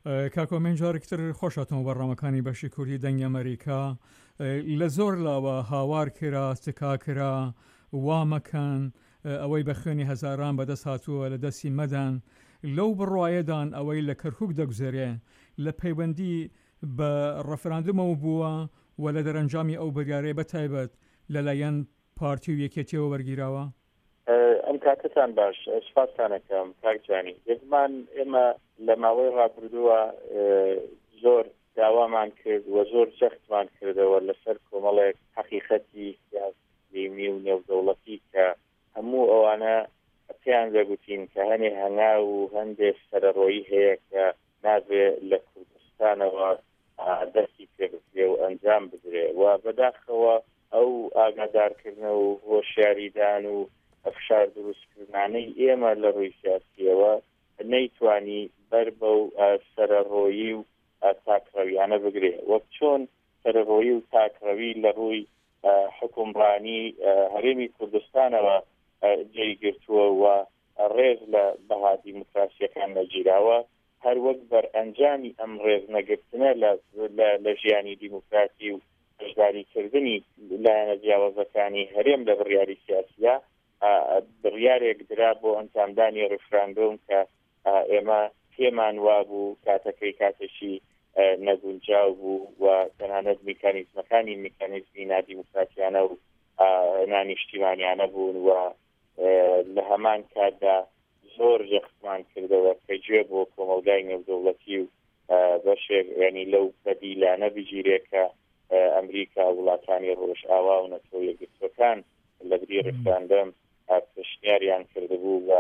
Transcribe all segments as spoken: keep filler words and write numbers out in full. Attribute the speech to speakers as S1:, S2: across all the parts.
S1: کاکۆمێن جارێکتر خۆشاتەوە بەڕامەکانی بەشی کوردی دەنگی ئەمریکا لە زۆر لاوە هاوار کرا سکا کرا وامەکەن ئەوەی بە خوێنی هەزاران بەدەست هاتووە لە دەستی مەدان لەو بڕواایەدان ئەوەی لە کەرکک دەگوزارێ لە پەیوەندی بە ڕەفراندمەوە بووە و لە دەرەنجامی ئەو بەریارەیە بەتایبەت لەلایەن پارتی و یەکێتیەوە وەرگیراوە.
S2: ئەم کاتتان باش سپاسانەکەم کاکجانی دەزمان ئێمە لە ماوەی ڕابردووە زۆر داوامان کرد و زۆر جەختمان کردەوە لەسەر کۆمەڵێک حەقیقەتی سیاسی و نێودەوڵەتی کە هەموو ئەوانە پێیان دەگوتین کە هەنێ هەنگا و هەندێک سەرەڕۆیی هەیە کە نابێ لە کوردستانەوە دەستی پێ بکرێ و ئەنجام بدرێ و بەداخەوە ئەو ئاگادارکردنەوە و هۆشیاریدان و ئەفشار دروستکردانەی ئێمە لە ڕووی سیاسیەوە نەیتوانی بەر بەو سەرەڕۆیی و تاکڕەویانە بگرێ وەک چۆن سەرەڕۆیی و تاکڕەوی لە ڕووی حکومڕانی هەرێمی کوردستانەوە جێگرتووە و ڕێز لە بەها دیموکراسیەکان نەگیراوە هەر وەک بەر ئەنجامی ئەم ڕێز نەگرتنە لە ژیانی دیموکراسی و هەژداریکردنی لایەنە جیاوازەکانی هەرێم لە بڕیاری سیاسیە بڕیارێک درا بۆ ئەنجامدانی ڕفراندۆم کە ئێمە پێمان وابوو کاتەکەی کاتەشی نەگونجاو بوو و تەنانەت میکانیزمەکانی میکانیزمی نادیموکراتیانە و نانیشتیمانیانە بوون و لە هەمان کاتدا زۆر جەختمان کردەوە کە گوێ بۆ کۆمەلگای نێودەوڵەتی و بەشێک ینی لەو بەدیلانە بگیرێ کە ئەمریکا وڵاتانی ڕۆژئاوا و نەتۆ یەکگرتوەکان لە بری ڕفراندەم پشتیاریان کردبوو و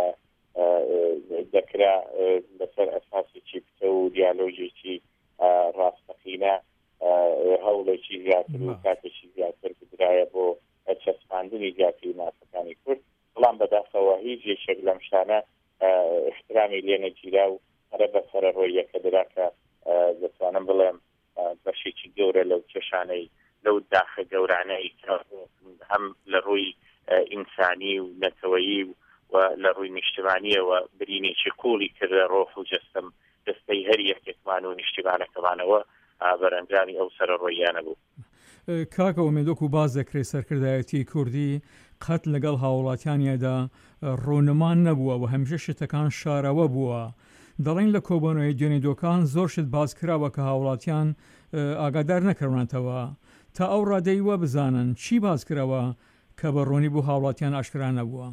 S2: دەکرا لەسەر ئەساسێکی پتە و دیالۆژێکی ڕاستەقینە هەوڵێکی زیاتر و کاتێکی زیاتر بدرایە بۆ چەسپاندنی زیاتری مافەکانی کورد بەڵام بەداخەوە هیچ یەکێک لەم شتانە احترامی لێ نەگیرا و هەرە بە سەرەڕۆیەکە درا کە دەتوانم بڵێم بەشێکی گەورە لەو کێشانەی لەو داخە گەورانەی هەم لە ڕووی ئینسانی و نەتەوەیی و لە ڕووی نیشتیمانیەوە برینێکی قوڵی کردە ڕۆح و جەستەم دەستەی هەر یەکێکمان و نیشتیمانەکەمانەوە بەرەنجامی ئەو سەرەڕۆیانە بوو.
S1: کاکە ئومێدۆک و باز دەکرێت سەرکردایەتی کوردی قەت لەگەڵ هاوڵاتیانیەدا ڕۆنمان نەبووە و هەمیشە شتەکان شارەوە بووە. دەڵێن لە کۆبوونەوەی دوێنێدۆکان زۆر شت باز کراوە کە هاوڵاتیان ئاگادار نەکردوانەوە تا ئەو ڕادەیوە بزانن چی باز کراوە کە بە ڕوونی بوو هاوڵاتیان ئاشکرا نەبووە.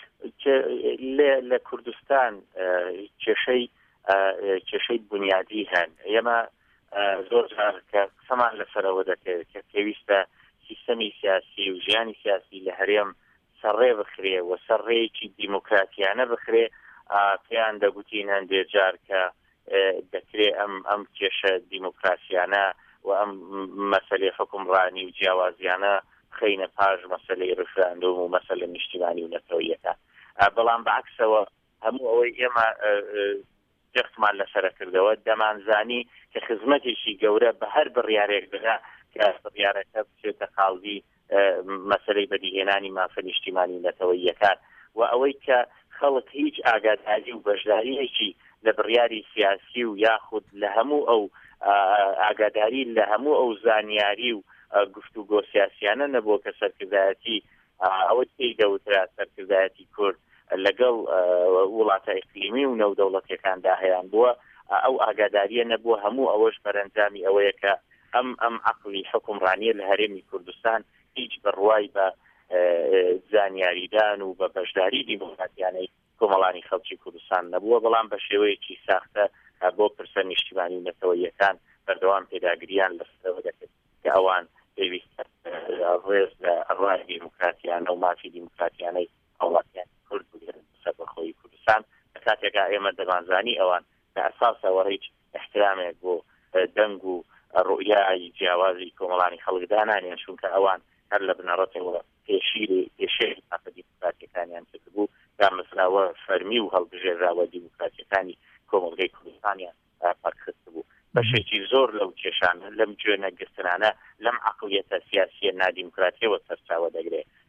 S2: لە کوردستان کێشەی کێشەی بنیادی هەن ئێمە زۆر کە قسەمان لەسەرەوە دەکرێت کە پێویستە سیستەمی سیاسی و ژیانی سیاسی لە هەرێم سەرڕێ بخرێ و سەرڕێیەکی دیموکراتیانە بخرێ پێیان دەگوتین هەندێک جار کە دەکرێت ئەم ئەم کێشە دیموکراسیانە و ئەم مەسەلەی حکومڕانی و جیاوازیانە خەینە پاش مەسەلەی ڕفراندۆم و مەسەلە نیشتیمانی و نەتەوەیەکە بەڵام بەعکسەوە هەموو ئەوەی ئێمە جەختمان لەسەرە کردەوە دەمانزانی کە خزمەتێکی گەورە بە هەر بڕیارێک بدا کە بڕیارەکە بچێتە قاڵبی مەسەلەی بەدیهێنانی مافە نیشتیمانی نەتەوەیەکان و ئەوەی کە خەڵک هیچ ئاگاداری و بەشداریەکی لە بڕیاری سیاسی و یاخود لە هەموو ئەو ئاگاداری لە هەموو ئەو زانیاری و گفتوگۆ سیاسیانە نەبووە کە سەرکردایەتی ئەوە پێی دەوترا سەرکردایەتی کورد لەگەڵ وڵاتە ئیقلیمی و نەودەوڵەتیەکاندا هەیان بووە ئەو ئاگاداریە نەبووە هەموو ئەوەش بەرەنجامی ئەوەیە کە ئەم ئەم عەقڵی حکومڕانیە لە هەرێمی کوردستان هیچ بڕوای بە زانیاریدان و بە بەشداری دیموکراتیانەی کۆمەڵانی خەڵکی کوردستان نەبووە بەڵام بە شێوەیەکی ساختە بۆ پرسە نیشتیمانی و نەتەوەیەکان بەردەوام پێداگریان لەسەرەوە دەکرد کە ئەوان پێویستە ڕێز لە ڕای دیموکراتیانە و مافی دیموکراتیانەی هەوڵاتیان کورد بگرن سەر بەخۆی کوردستان لە کاتێکا ئێمە دەمانزانی ئەوان لە ئەساسەوە هیچ احترامێک بۆ دەنگ و ڕوئیای جیاوازی کۆمەڵانی خەڵکدانانیان چونکە ئەوان هەر لە بنەڕەتەوە پێشیری پێشێری مافە دیموکراتیەکانیان کرد بوو دامەزراوە فەرمی و هەڵبژێراوە دیموکراتیەکانی کۆمەڵگەی کوردستانیان پاکخست بوو بەشێکی زۆر لەو کێشانە لەم گوێنەگرتنانە لەم عەقڵیەتە سیاسیە نادیموکراتیەوە سەرچاوە دەگرێت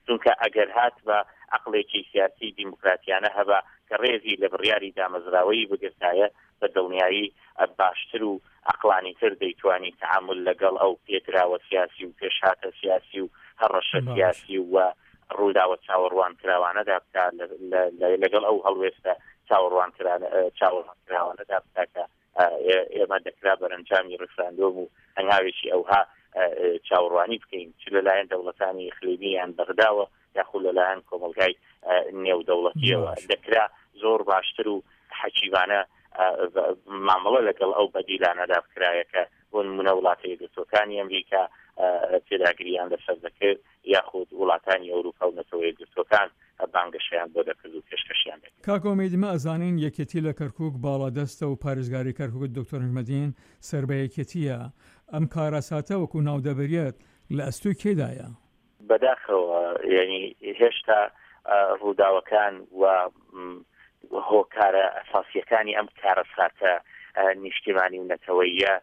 S2: چونکە ئەگەر هات بە عقلێکی سیاسی دیموکراتیانە هەبە کە ڕێزی لە بڕیاری دامەزراوەی بگرتایە بە دڵنیایی باشتر و عقلانی تر دەیتوانی تعامل لەگەڵ ئەو پێکراوە سیاسی و پێشهاتە سیاسی و هەڕەشە سیاسی و ڕووداوە چاوەڕوان کراوانەدا بکە لەگەڵ ئەو هەڵوێستە چاوەڕوان کراوانەدا بکە ئێمە دەکرا بەرەنجامی ڕفراندۆم و هەنگاوێکی ئەوها چاوەڕوانی بکەین چ لەلایەن دەوڵەتانی ئیقلیمیان بەغداوە یاخود لەلایەن کۆمەلگای نێودەوڵەتیەوە دەکرا زۆر باشتر و حەکیمانە مامەڵە لەگەڵ ئەو بەدیلانەدا بکرایە کە بۆ نمونە وڵاتە یەکگرتووەکانی ئەمریکا تێداگریان لەسەر دەکرد یاخود وڵاتانی ئەوروپا و نەتەوە یەکگرتووەکان بانگەشیان بۆ دەکرد و پێشکەشیان دەکرد.
S1: کاک ئومید ئەزانین یەکێتی لە کەرکووک باڵادەستە و پارێزگاری کەرکووک دکتۆر نەحمەدین سەر بە یەکێتیە. ئەم کارەساتە وەکو ناودەبەریەت لە ئەستوی کێدایە؟
S2: بەداخەوە یعنی هێشتا ڕووداوەکان و هۆکارە ئەساسیەکانی ئەم کارەساتە نیشتیمانی و نەتەوەییە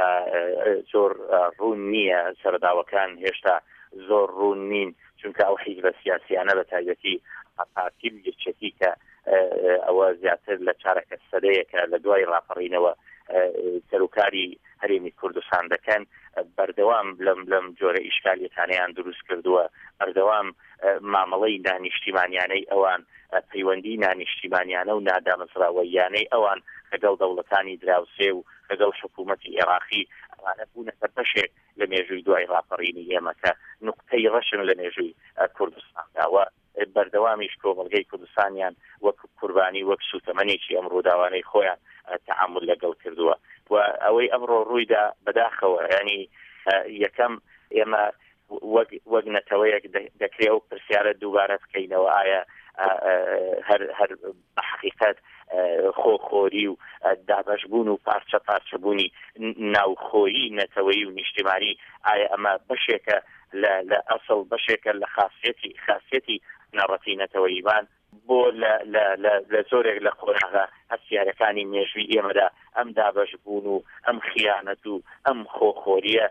S2: زۆر ڕوون نییە. سەرداوەکان هێشتا زۆر ڕوون نین چونکە ئەو حیزبە سیاسیانە بە تایبەتی پارتی یەکێتی کە ئەوە زیاتر لە چارەکە سەدەیەکە لە دوای ڕاپەڕینەوە سەرۆکاری هەرێمی کوردستان دەکەن بەردەوام لەم لەم جۆرە ئیشکالیەتانەیان دروست کردووە بەردەوام مامەڵەی نانیشتیمانیانەی ئەوان پەیوەندی نانیشتیمانیانە و نادامەزراوەیانەی ئەوان لەگەڵ دەوڵەتانی دراوسێ و لەگەڵ حکوومەتی عێراقی ئەوانە بوونەتە بەشێک لە مێژووی دوای ڕاپەڕینی ئێمە کە نوقتەی ڕەشن لە مێژووی کوردستانداوە بەردەوامیش کۆمەلگەی کوردستانیان وەک قوربانی وەک سوتەمەنێکی ئەم ڕووداوانەی خۆیان تعامل لەگەڵ کردووە و ئەوەی ئەمڕۆ ڕوویدا بەداخەوە ینی یەکەم ئێمە وەک نەتەوەیەک دەکرێت و پرسیارە دووبارە بکەینەوە ئایا هەر بە حقیقەت خۆخۆری و دابەشبوون و پارچە پارچەبوونی ناوخۆیی نەتەوەیی و نیشتیمانی ئایا ئەمە بەشێکە لە ئەسڵ بەشێکە لە خاصیەتی خاصیەتی نەڕەتی نەتەوەییمان بۆ لە زۆرێک لە خۆراغا هەستیارەکانی مێژووی ئێمەدا ئەم دابەشبوون و ئەم خیانەت و ئەم خۆخۆریە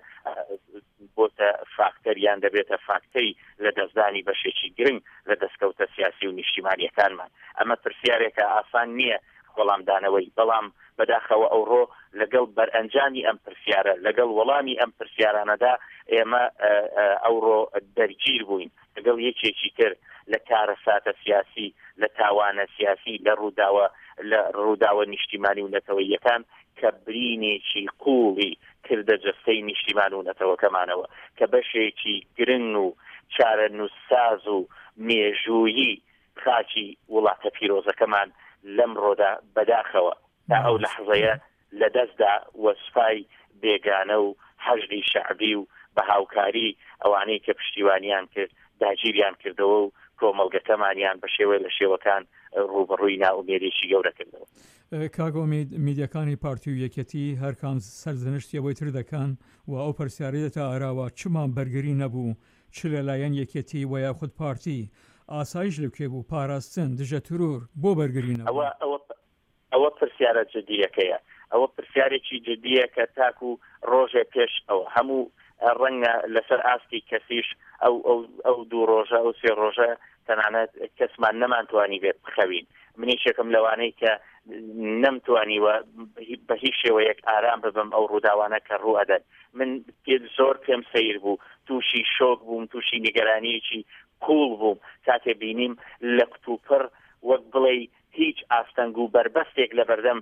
S2: بۆتە فاکتەریان دەبێتە فاکتەری لە دەستدانی بەشێکی گرنگ لە دەستکەوتە سیاسی و نیشتیمانیەکانمان. ئەمە پرسیارێکە ئاسان نییە وەڵامدانەوەی بەڵام بەداخەوە ئەوڕۆ لەگەڵ بەرئەنجامی ئەم پرسیارە لەگەڵ وەڵامی ئەم پرسیارانەدا ئێمە ئەوڕۆ دەرگیر بووین لەگەڵ یەکێکی تر لە کارەساتە سیاسی لە تاوانە سیاسی لە ڕووداوە لە ڕووداوە نیشتیمانی و نەتەوەییەکان کە برینێکی قوڵی کردە جەستەی نیشتیمان و نەتەوەکەمانەوە کە بەشێکی گرنگ و چارە نووساز و مێژوویی خاچی وڵاتە پیرۆزەکەمان لەم ڕۆدا بەداخەوە تا ئەو لەحظەیە لە دەستدا وەسفای بێگانە و حەشدی شەعبی و بە هاوکاری ئەوانەی کە پشتیوانیان کرد داگیریان کردەوە و کۆمەڵگەکەمانیان بە شێوەیە لە شێوەکان ڕوبەڕووی ناومێرێکی گەورە کردەوە.
S1: کاگۆ میدیەکانی پارتی و یەکێتی هەرکام سەرزنشتی ئەوەی تر دەکەن و ئەو پرسیارەی دەتا ئاراوە چمان بەرگری نەبوو چ لەلایەن یەکێتی و یاخود پارتی ئاسایش لەکوێ بوو پاراستن دژە ترور بۆ بەرگری نەبوو.
S2: ئەوە پرسیارە جدیەکەیە ئەوە پرسیارێکی جدیە کە تاکو ڕۆژێ پێش ئەو هەموو ڕەنگە لەسەر ئاستی کەسیش ئەو ئەو دوو ڕۆژە ئەو سێ ڕۆژە تەنانەت کەسمان نەمانتوانی بێت بخەوین. منیشێکم لەوانەی کە نەمتوانیوە بە هیچ شێوەیەک ئارام ببم ئەو ڕووداوانە کە ڕوو ئەدەن. من پێ زۆر پێم سەیر بوو تووشی شۆک بووم تووشی نیگەرانیەکی قوڵ بووم کاتێ بینیم لە کتوپڕ وەک بڵێ هیچ ئاستەنگ و بربەستێک لە بەردەم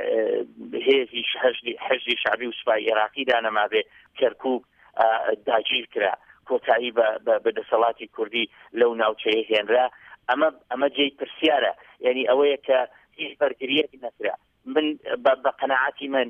S2: هێزی حەشدی شعبی و سوپای عێراقیدا نەمابێ کەرکووک داگیر کرا کۆتایی بە دەسەڵاتی کوردی لەو ناوچەیە هێنرا. ئەمە ئەمە جێی پرسیارە یعنی ئەوەیە کە هیچ بەرگریەکی نەکرا. من بە قەناعەتی من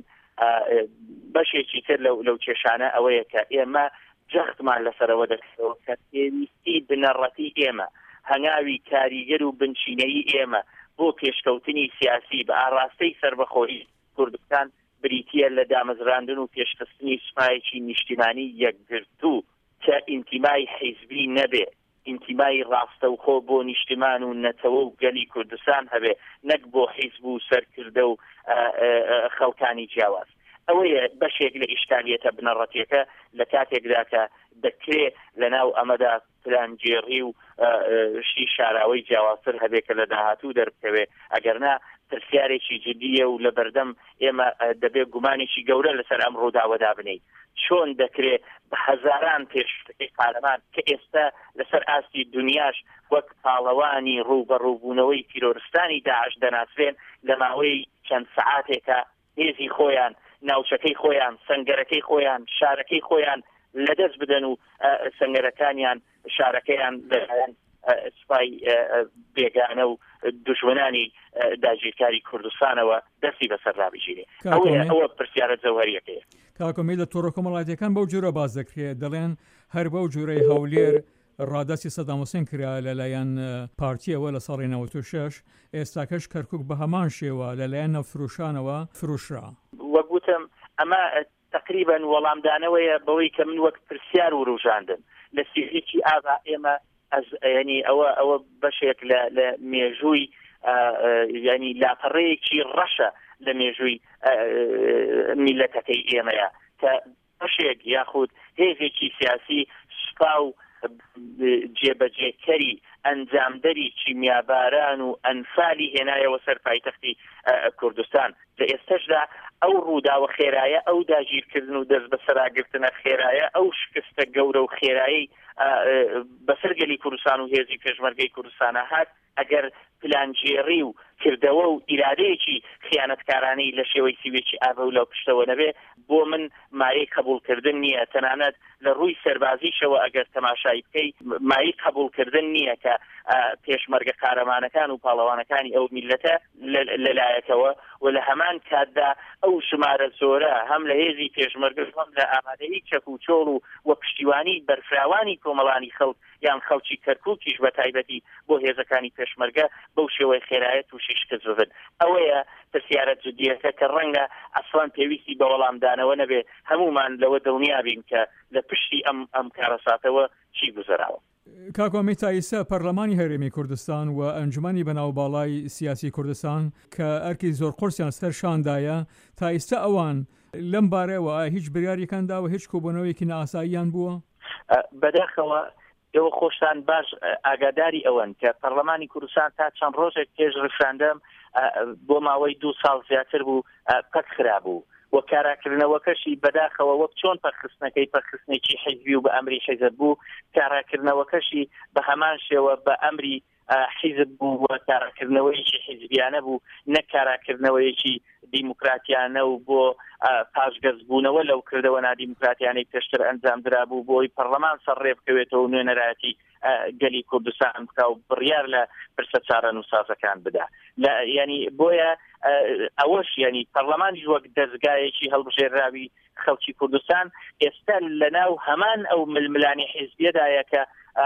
S2: بەشێکی تر لەو کێشانە ئەوەیە کە ئێمە جەختمان لەسەرەوە دەکەوە کە پێویستی بنەڕەتی ئێمە هەنگاوی کاریگەر و بنچینەی ئێمە بۆ پێشکەوتنی سیاسی بە ئاراستەی سەربەخۆیی کوردستان بریتیە لە دامەزراندن و پێشخستنی سوپایەکی نیشتیمانی یەکگرتوو کە ئینتیمای حیزبی نەبێ ئینتیمای ڕاستەوخۆ بۆ نیشتیمان و نەتەوە و گەلی کوردستان هەبێ نەک بۆ حیزب و سەرکردە و خەڵکانی جیاواز. ئەوەیە بەشێک لە ئیشکالیەتە بنەڕەتیەکە لە کاتێکدا کە دەکرێت لە ناو ئەمەدا پلانگێڕی و شی شاراوەی جیاوازتر هەبێت کە لە داهاتوو دەربکەوێت ئەگەرنا پرسیارێکی جدیە و لە بەردەم ئێمە دەبێت گومانێکی گەورە لەسەر ئەم ڕووداوەدا بنین چۆن دەکرێت بە هەزاران پێشتەکەی پارلەمان کە ئێستا لەسەر ئاستی دنیاش وەک پاڵەوانی ڕووبەڕووبوونەوەی تیرۆرستانی داعش دەناسرێن لە ماوەی چەند سەعاتێکە هێزی خۆیان ناوچەکەی خۆیان سەنگەرەکەی خۆیان شارەکەی خۆیان لەدەست بدەن و سەنگەرەکانیان شارەکەیان لەلایەن سوپای بێگانە و دوژمنانی داگیرکاری کوردستانەوە دەستی بەسەر ڕابژێنێ ئەوە پرسیارە جەوهەریەکەیە.
S1: کاکۆمی لە تۆڕە کۆمەڵایەتیەکان بەو جۆرە باز دەکرێت دەڵێن هەر بەو جۆرەی هەولێر ڕادەستی سەدام حوسێن کرا لەلایەن پارتیەوە لە ساڵی نەوەت و شەش ئێستاکەش کەرکووک بە هەمان شێوە لەلایەن نەفرۆشانەوە فرۆشرا.
S2: وەگوتم ئەمە تقریبا وەڵامدانەوەیە بەوەی کە من وەک پرسیار و ڕوژاندن لە سیرێکی ئاغا ئێمە ینی ئەوە ئەوە بەشێک لە مێژووی ینی لاپەڕەیەکی ڕەشە لە مێژووی میلەتەکەی ئێمەیە کە بەشێک یاخود هێزێکی سیاسی سوپا و جێبەجێکەری ئەنجامدەری کیمیاباران و ئەنفالی هێنایەوە سەر پایتەختی کوردستان لە ئێستەشدا ئەو ڕووداوە خێرایە ئەو داگیرکردن و دەست بە سەراگرتنە خێرایە ئەو شکستە گەورە و خێرایی بەسەرگەلی کوردستان و هێزی پێشمەرگەی کوردستانە هات ئەگەر پلانگێڕی و کردەوە و ئیرادەیەکی خیانەتکارانەی لە شێوەی سیوێکی ئاوە و لەو پشتەوە نەبێ بۆ من مایەی قبولکردن نییە تەنانەت لە ڕووی سەربازیشەوە ئەگەر تەماشای بکەی مایەی قبولکردن نییە کە پێشمەرگە قارەمانەکان و پاڵەوانەکانی ئەو میلەتە لەلایەکەوە و لە هەمان کاتدا ئەو ژمارە زۆرە هەم لە هێزی پێشمەرگە هەم لە ئامادەیی چەک و چۆڵ و وە پشتیوانی بەرفراوانی کۆمەڵانی خەڵک یان خەڵکی کەرکووکیش بە تایبەتی بۆ هێزەکانی پێشمەرگە بەو شێوەی خێرایەت و شیشکە زۆبن ئەوەیە پرسیارە جدیەکە کە ڕەنگە ئەسڵان پێویستی بە وەڵامدانەوە نەبێ هەمومان لەوە دڵنیابین کە لە پشتی ئەم ئەم کارەساتەوە چی گوزەراوە.
S1: کاکۆمی تایسە پەرلەمانی هەرێمی کوردستان و ئەنجومەنی بەناوباڵای سیاسی کوردستان کە ئەرکی زۆر قورسیان سەر شاندایە تایسە ئەوان لەم بارەوە هیچ بریاریەکان داوە هیچ کۆبوونەوەیەکی نائاساییان بووە؟
S2: بەداخەوە ئێوە خۆشتان باش ئاگاداری ئەوەن کە پەرلەمانی کوردستان تا چەند ڕۆژێک پێش ڕشاندەم بۆ ماوەی دوو ساڵ زیاتر بوو پەک خرابوو و کاراکردنەوەکەشی بەداخەوە وەک چۆن پەرخستنەکەی پەرخستنێکی حیزبی و بە ئەمری حیزب بوو کاراکردنەوەکەشی بە هەمان شێوە بە ئەمری حیزب بوو و کاراکردنەوەیکی حیزبیانە بوو نەک کاراکردنەوەیەکی دیموکراتیانە و بۆ پاشگەزبوونەوە لەو کردەوە نادیموکراتیانەی پێشتر ئەنجام درابوو بۆی پەرلەمان سەرڕێ بکەوێتەوە نوێنەرایەتی گەلی کوردستان بکە و بڕیار لە پرسە چارە نووسازەکان بدا ینی بۆیە ئەوەش ینی پەرلەمانی وەک دەستگایەکی هەڵبژێراوی خەڵکی کوردستان ئێستا لەناو هەمان ئەو ململانی حیزبیەدایە کە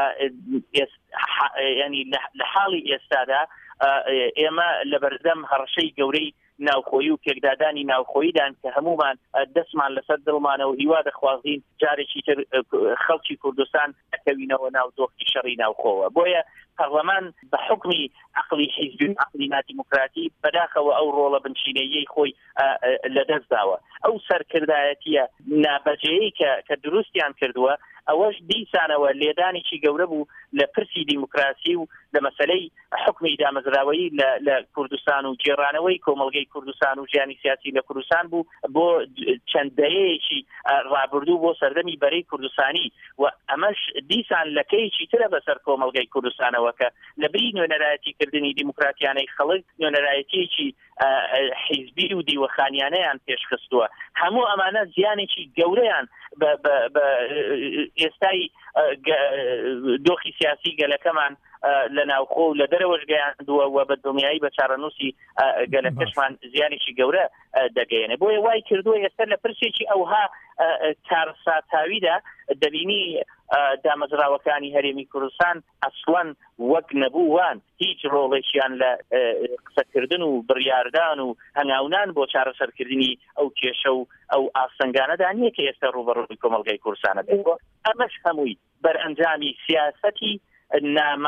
S2: ینی لە حاڵی ئێستادا ئێمە لە بەردەم هەڕەشەی گەورەی ناوخۆیی و پێکدادانی ناوخۆییدان کە هەمومان دەستمان لەسەر دڵمانەوە هیوا دەخوازین جارێکی تر خەڵکی کوردستان دەکەوینەوە ناو دۆخی شەڕی ناوخۆوە بۆیە پەرلەمان بە حکمی عقلی حیزبی عقلی نادیموکراتی بەداخەوە ئەو ڕۆڵە بنشینەیەی خۆی لەدەست داوە ئەو سەرکردایەتیە نابەجێیی کە دروستیان کردووە ئەوەش دیسانەوە لێدانێکی گەورە بوو لە پرسی دیموکراسی و لە مەسەلەی حکمی دامەزراوەیی لە کوردستان و جێڕانەوەی کۆمەڵگەی کوردستان و ژیانی سیاسی لە کوردستان بوو بۆ چەندەیەکی ڕابردوو بۆ سەردەمی بەرەی کوردستانی و ئەمەش دیسان لەکەیەکی ترە بەسەر کۆمەڵگەی کوردستانەوە کە لە بری نوێنەرایەتیکردنی دیموکراتیانەی خەڵک نوێنەرایەتیەکی حیزبی و دیوەخانیانەیان پێشخستووە هەموو ئەمانە زیانێکی گەورەیان بە ئێستای دۆخی سیاسی گەلەکەمان لە ناوخۆ و لە دەرەوەش گەیاندووە و بە دڵنیایی بە چارەنووسی گەلەکەشمان زیانێکی گەورە دەگەیەنێ بۆیە وای کردووە ئێستا لە پرسێکی ئەوها کارساتاویدا دەبینی دامەزراوەکانی هەرێمی کوردستان ئەسڵەن وەک نەبووان هیچ ڕۆڵێکیان لە قسەکردن و بڕیاردان و هەنگاونان بۆ چارەسەرکردنی ئەو کێشە و ئەو ئاسەنگانەدا نییە کە ئێستا ڕوبەڕووی کۆمەڵگەی کوردستانە بێت ئەمەش هەمووی بەرئەنجامی سیاسەتی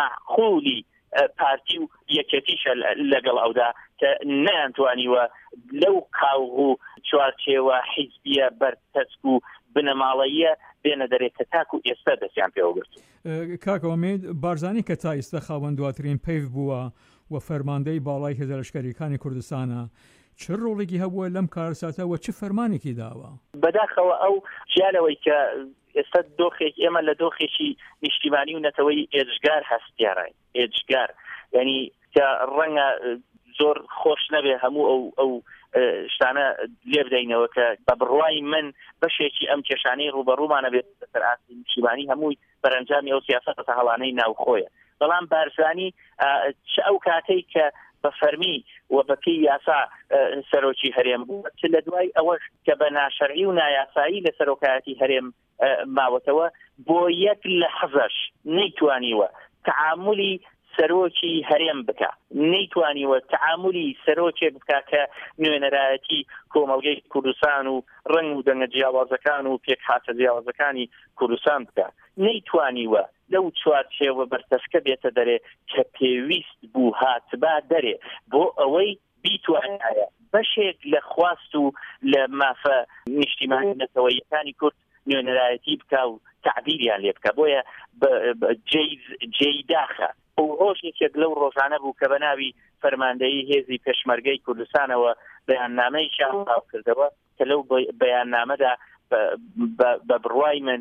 S2: نامەعقولی پارتی و یەکێتیشە لەگەڵ ئەودا کە نەیانتوانیوە لەو قاوغ و چوارچێوە حیزبیە بەرتەسک و بنەماڵەیە بێنە دەرێت کە تاکو ئێستا دەستیان پێوەگرت.
S1: کاکەوەمێد بارزانی کە تا ئێستا خاوەن دواترین پەیو بووە و فەرماندەی باڵای هێزە لەشکریەکانی کوردستانە، چه ڕۆڵێکی هەبووە لەم کارساتەوە، چه فەرمانێکی داوە؟
S2: بەداخەوە ئەو ژیانەوەی کە ئێستا دۆخێک ئێمە لە دۆخێکی نیشتیمانی و نەتەوەی ئێجگار هەستیاڕای ئێجگار، یعنی کە ڕەنگە زۆر خۆش نەبێ هەموو ئەو ئەو شتانە لێ بدەینەوە کە بە بڕوای من بەشێکی ئەم کێشانەی ڕوبەڕوومانە بێت سەر ئاستی نیشتیمانی هەمووی بەرەنجامی ئەو سیاسەتە هەڵانەی ناوخۆیە. بەڵام بارزانی ئەو کاتەی کە بە فەرمی و بەپی یاسا سەرۆکی هەرێم بوو چ لە دوای ئەوەش کە بە ناشەرعی و نایاسایی لە سەرۆکایەتی هەرێم ماوەتەوە بۆ یەک لە حەزەش نەیتوانیوە تعاملی سەرۆکی هەرێم بکە، نەیتوانیوە تعاملی سەرۆکێک بکە کە نوێنەرایەتی کۆمەڵگەی کوردستان و ڕنگ و دەنگە جیاوازەکان و پێکهاتە جیاوازەکانی کوردستان بکە، نەیتوانیوە لەو چوارچێوە بەرتەسکە بێتە دەرێ کە پێویست بوو هاتبا دەرێ بۆ ئەوەی بیتوانایە بەشێک لە خواست و لە مافە نیشتیمانی نەتەوەیەکانی کورد نوێنەرایەتی بکە و تعبیریان لێ بکە. بۆیە جێی داخە ئەو ڕۆژێکێک لەو ڕۆژانە بوو کە بە ناوی فەرماندەیی هێزی پێشمەرگەی کوردستانەوە بەیاننامەی شاو کردەوە کە لەو بەیاننامەدا بە بڕوای من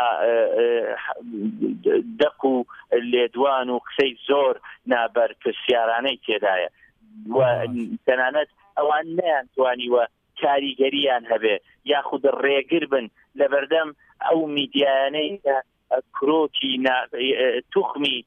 S2: دەق و لێدوان و قسەی زۆر نابەر پرسیارانەی تێدایە و تەنانەت ئەوان نەیانتوانیوە کاریگەریان هەبێ یاخود ڕێگر بن لە بەردەم ئەو میدیانەی کرۆکی توخمی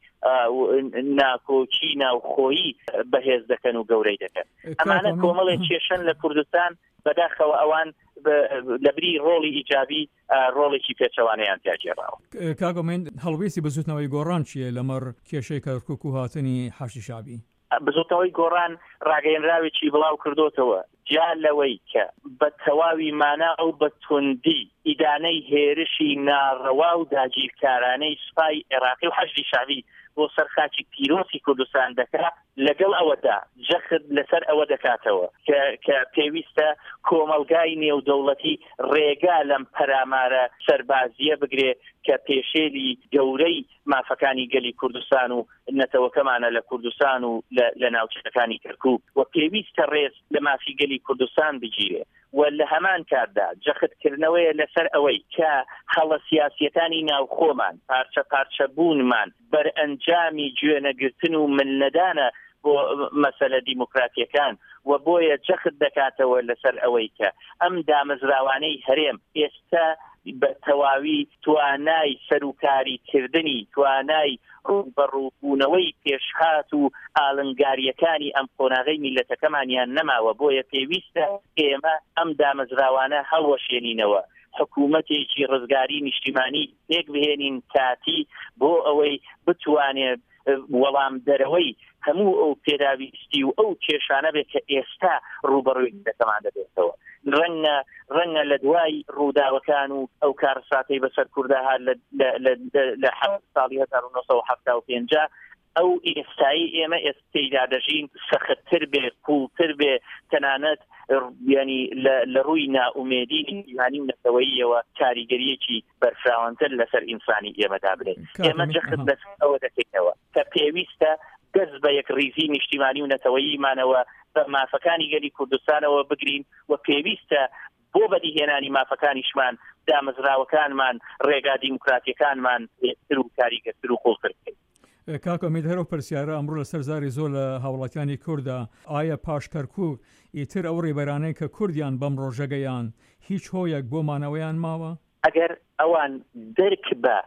S2: ناکۆکی ناوخۆیی بەهێز دەکەن و گەورەی دەکەن. ئەمانە کۆمەڵێک کێشن لە کوردستان بەداخەوە ئەوان لەبری ڕۆڵی ئیجابی ڕۆڵێکی پێچەوانەیان تیاگێڕاوە.
S1: کاگەمێن هەڵوێستی بەزوتنەوەی گۆڕان چییە لەمەڕ کێشەی کەرکووک و هاتنی حەشی شابی؟
S2: بزوتنەوەی گۆڕان ڕاگەیەنراوێکی بڵاو کردوتەوە جا لەوەی کە بە تەواوی مانا ئەو بە توندی ئیدانەی هێرشی ناڕەوا و داگیرکارانەی سوپای عێراقی و حەشی شابی بۆ سەرخاکی پیرۆسی کوردستان دەکات لەگەڵ ئەوەدا جەخت لەسەر ئەوە دەکاتەوە کە پێویستە کۆمەلگای نێودەوڵەتی ڕێگا لەم پەرامارە سەربازیە بگرێ کە پێشێلی گەورەی مافەکانی گەلی کوردستان و نەتەوەکەمانە لە کوردستان و لە ناوچەکانی کەرکووک و پێویستە ڕێز لە مافی گەلی کوردستان بگیرێ و لە هەمان کاردا جەختکردنەوەیە لەسەر ئەوەی کە هەڵە سیاسیەکانی ناوخۆمان پارچە پارچە بوونمان بەرئەنجامی گوێنەگرتن و ملنەدانە بۆ مەسەلە دیموکراتیەکان و بۆیە جەخت دەکاتەوە لەسەر ئەوەی کە ئەم دامەزراوانەی هەرێم ئێستا بە تەواوی توانای سەرکاریکردنی توانای ڕوبەڕووبوونەوەی پێشهات و ئاڵنگاریەکانی ئەم قۆناغەی میلەتەکەمانیان نەماوە بۆیە پێویستە ئێمە ئەم دامەزراوانە هەڵوەشێنینەوە حکوومەتێکی ڕزگاری نیشتیمانی پێک بهێنین کاتی بۆ ئەوەی بتوانێت وەڵام دەرەوەی هەموو ئەو پێداویستی و ئەو کێشانە بێت کە ئێستا ڕوبەڕووی دەکەمان دەبێتەوە. ڕەنگە ڕەنگە لە دوای ڕووداوەکان و ئەو کارساتەی بەسەر کوردەها لە حەوت ساڵی هەزار و نۆ سەد و حەڤتا و پێنج ئەو ئێستایی ئێمە ئێستەیدا دەژین سەختتر بێ قوڵتر بێ تەنانەت ینی لە ڕووی ناومێدی نیشتیمانی و نەتەوەییەوە کاریگەریەکی بەرفراوانتر لەسەر ئینسانی ئێمەدا بێت. ئێمە جەخت لەسەر ئەوە دەکەینەوە کە پێویستە دەست بە یەک ریزی نیشتیمانی و نەتەوەییمانەوە بە مافەکانی گەلی کوردستانەوە بگرین و پێویستە بۆ بەدیهێنانی مافەکانیشمان دامەزراوەکانمان ڕێگا دیموکراتیەکانمان بێتتر و کاریگەرتر و قوڵتر بکەین.
S1: کاکە ئەمیدهەرە و پرسیارە ئەمڕۆ لە سەرزاری زۆر لە هاوڵاتیانی کووردە ئایا پاش کەرکووک ئیتر ئەو ڕێبەرانەی کە کوردیان بەم ڕۆژەگەیان هیچ هۆیەک بۆ مانەوەیان ماوە؟
S2: ئەگەر ئەوان دەرک بە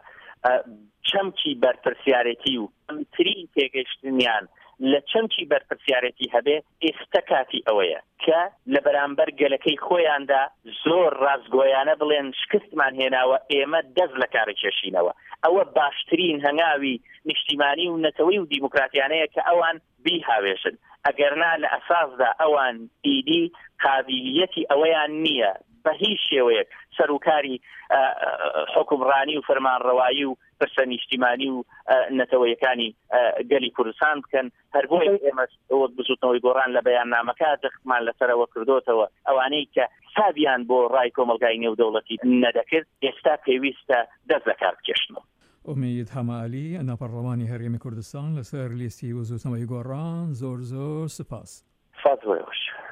S2: چەمکی بەرپرسیارەتی و ئەمترین تێگەشتنیان لە چەمکی بەرپرسیارەتی هەبێ ئێستا کاتی ئەوەیە کە لە بەرامبەر گەلەکەی خۆیاندا زۆر ڕازگۆیانە بڵێن شکستمان هێناوە ئێمە دەست لە کارە کێشینەوە. ئەوە باشترین هەنگاوی نیشتیمانی و نەتەوەی و دیموکراتیانەیە کە ئەوان بیهاوێشن ئەگەرنا لە ئەساسدا ئەوان ئیدی قابلیەتی ئەوەیان نییە بە هیچ شێوەیەک سەرکاری حکومڕانی و فەرمانڕەوایی و
S3: پرسە نیشتیمانی و نەتەوەیەکانی گەلی کوردستان بکەن هەر بۆی ئێمە بزوتنەوەی گۆڕان لە بەیاننامەکە دەختمان لەسەرەوە کردوتەوە ئەوانەی کە سابیان بۆ ڕای کۆمەلگای نێودەوڵەتی نەدەکرد ئێستا پێویستە دەست بەکار بکێشنەوە.
S1: ئومید هەمالی ناپەرلەمانی هەرێمی کوردستان لەسەر لیستی بزوتنەوەی گۆڕان زۆر زۆر سپاس.
S3: فاتوەی خۆش.